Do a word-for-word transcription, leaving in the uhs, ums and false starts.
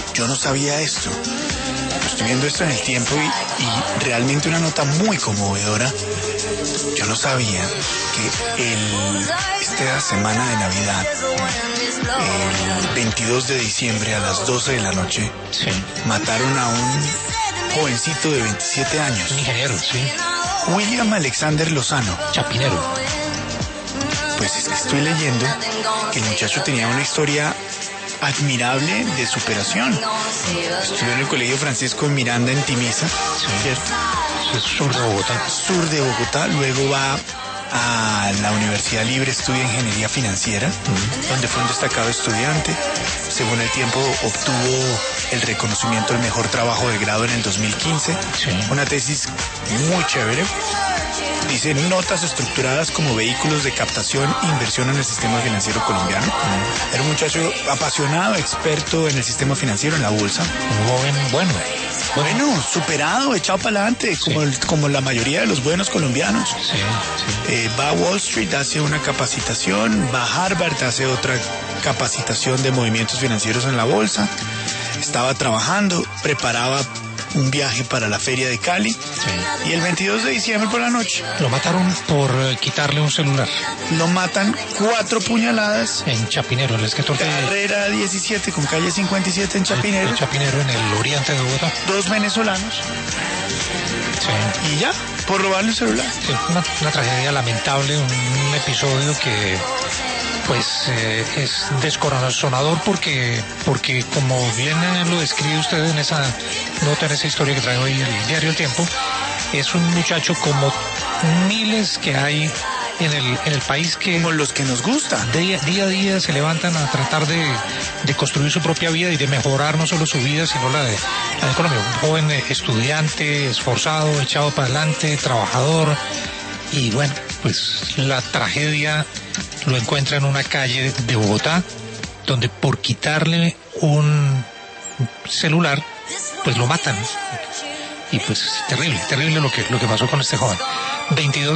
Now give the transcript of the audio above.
yo no sabía esto. Estoy viendo esto en El Tiempo y, y realmente una nota muy conmovedora. Yo no sabía que el, esta semana de Navidad, el veintidós de diciembre a las doce de la noche, Sí. mataron a un jovencito de veintisiete años, Un ingeniero, sí. William Alexander Lozano. Chapinero. Pues es que estoy leyendo que el muchacho tenía una historia admirable de superación. Estudió en el Colegio Francisco de Miranda en Timisa, ¿cierto? Es sur de Bogotá. Sur de Bogotá, luego va a la Universidad Libre, estudia Ingeniería Financiera, uh-huh. donde fue un destacado estudiante. Según El Tiempo, obtuvo el reconocimiento del mejor trabajo de grado en el dos mil quince. Sí. Una tesis muy chévere. Dice notas estructuradas como vehículos de captación e inversión en el sistema financiero colombiano. Uh-huh. Era un muchacho apasionado, experto en el sistema financiero, en la bolsa. Un joven bueno. Bueno, superado, echado para adelante, sí. como, el, como la mayoría de los buenos colombianos. Sí, sí. Eh, va a Wall Street, hace una capacitación, va a Harvard, hace otra capacitación de movimientos financieros en la bolsa. Estaba trabajando, preparaba un viaje para la feria de Cali. Sí. Y el veintidós de diciembre por la noche lo mataron por uh, quitarle un celular. Lo matan cuatro puñaladas en Chapinero, en el escritor de Carrera diecisiete con calle cincuenta y siete en Chapinero. En Chapinero, en el oriente de Bogotá. Dos venezolanos. Sí. Y ya, por robarle el celular. Sí, una, una tragedia lamentable, un, un episodio que pues eh, es descorazonador porque porque como bien lo describe usted en esa nota, en esa historia que trae hoy el diario El Tiempo, es un muchacho como miles que hay en el en el país, que como los que nos gusta día, día a día se levantan a tratar de, de construir su propia vida y de mejorar no solo su vida sino la de, la de Colombia. Un joven estudiante, esforzado, echado para adelante, trabajador, y bueno, pues la tragedia lo encuentra en una calle de Bogotá, donde por quitarle un celular, pues lo matan. Y pues terrible, terrible lo que, lo que pasó con este joven. veintidós